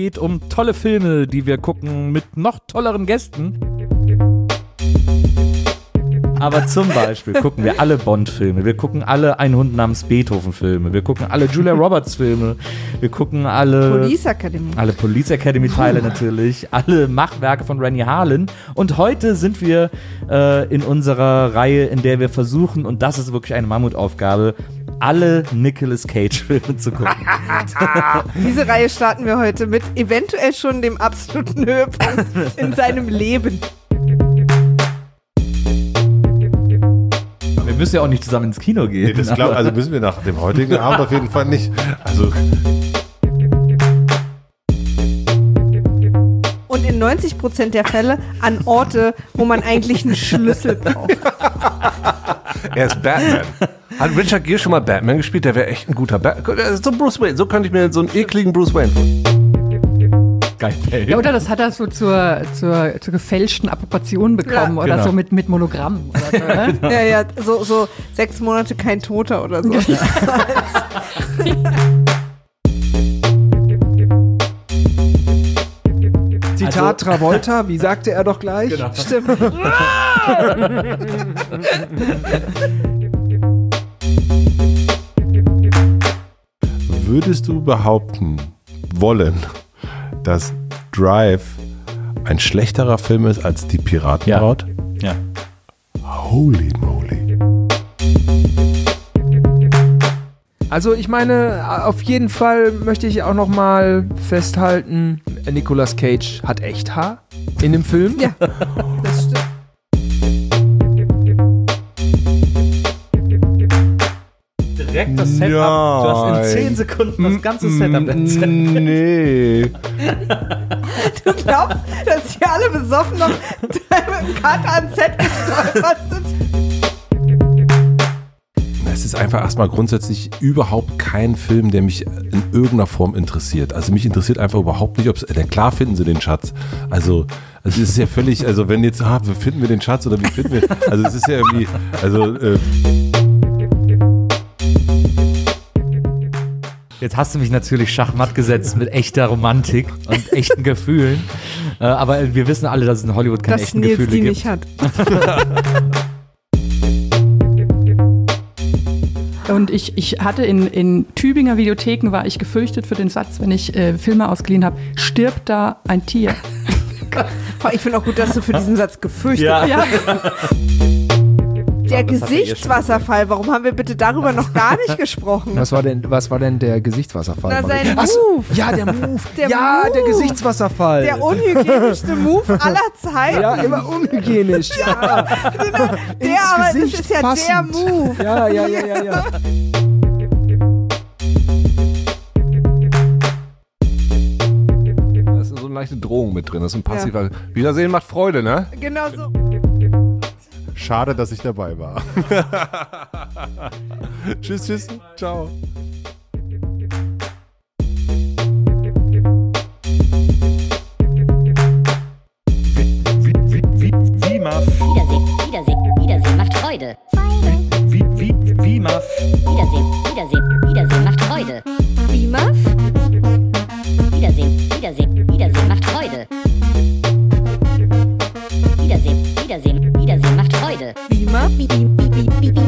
geht um tolle Filme, die wir gucken mit noch tolleren Gästen. Aber zum Beispiel gucken wir alle Bond-Filme, wir gucken alle Ein Hund namens Beethoven-Filme, wir gucken alle Julia Roberts-Filme, wir gucken alle Police Academy-Teile natürlich, alle Machwerke von Rennie Harlin. Und heute sind wir in unserer Reihe, in der wir versuchen, und das ist wirklich eine Mammutaufgabe, alle Nicolas Cage-Filme zu gucken. Diese Reihe starten wir heute mit eventuell schon dem absoluten Höhepunkt in seinem Leben. Wir müssen ja auch nicht zusammen ins Kino gehen. Nee, also müssen wir nach dem heutigen Abend auf jeden Fall nicht. Also Und in 90% der Fälle an Orte, wo man eigentlich einen Schlüssel braucht. Er ist Batman. Hat Richard Gere schon mal Batman gespielt? Der wäre echt ein guter Batman. So Bruce Wayne. So könnte ich mir so einen ekligen Bruce Wayne vorstellen. Geil. Ja, oder das hat er so zur gefälschten Approbation bekommen, Ja, oder genau. so mit Monogramm oder so, oder? Ja, so 6 Monate kein Toter oder so. Zitat Travolta, wie sagte er doch gleich? Genau. Stimmt. würdest du behaupten wollen, dass Drive ein schlechterer Film ist als Die Piratenbraut? Ja. Holy moly. Also ich meine, auf jeden Fall möchte ich auch noch mal festhalten, Nicolas Cage hat echt Haar in dem Film. Ja, das stimmt. Direkt das Setup. Du hast in 10 Sekunden das ganze Setup erzählt. Nee. Du glaubst, dass hier alle besoffen noch mit dem Kater ans Set gestolpert sind? Es ist einfach erstmal grundsätzlich überhaupt kein Film, der mich in irgendeiner Form interessiert. Also mich interessiert einfach überhaupt nicht, ob es, denn klar finden sie den Schatz. Also es ist ja völlig, also wenn jetzt, wie finden wir den Schatz oder wie finden wir, also es ist ja irgendwie, Jetzt hast du mich natürlich schachmatt gesetzt mit echter Romantik und echten Gefühlen. Aber wir wissen alle, dass es in Hollywood keine Dass echten Nils Gefühle die gibt. nicht hat. Und ich hatte in Tübinger Videotheken, war ich gefürchtet für den Satz, wenn ich Filme ausgeliehen habe, stirbt da ein Tier. Ich finde auch gut, dass du für diesen Satz gefürchtet hast. Ja. Der Das hat er ihr Gesichtswasserfall, warum haben wir bitte darüber noch gar nicht gesprochen? Was war denn der Gesichtswasserfall? Na, sein Ach, Move. Ja, der Move. Der ja, Move. der Gesichtswasserfall. Der unhygienischste Move aller Zeiten. ja, immer unhygienisch. Ja. Der, aber das ist ja der Move. Ja. Da ist so eine leichte Drohung mit drin. Das ist ein passiver. Wiedersehen macht Freude, ne? Genau so. Schade, dass ich dabei war. Tschüss. Ciao. Wiedersehen macht Freude. Wiedersehen macht Freude. Wie, Muff? Wiedersehen macht Freude. Wiedersehen macht Freude. Wie, Muff?